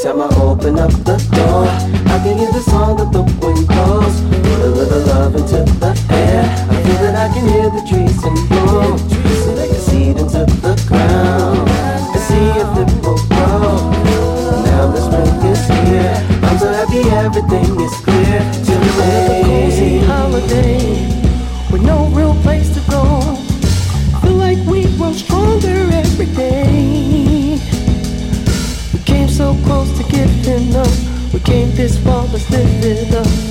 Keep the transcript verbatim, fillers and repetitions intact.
time I open up the door. I can hear the song that the wind blows. Put a little love into the air. I feel that I can hear the trees in bloom. So they can seed into the ground and see if it will grow. Now the spring is here. I'm so happy everything is clear to me. A cozy holiday with no real place to go. Feel like we grow stronger every day. We came so close to giving up. We came this far, let's live it up.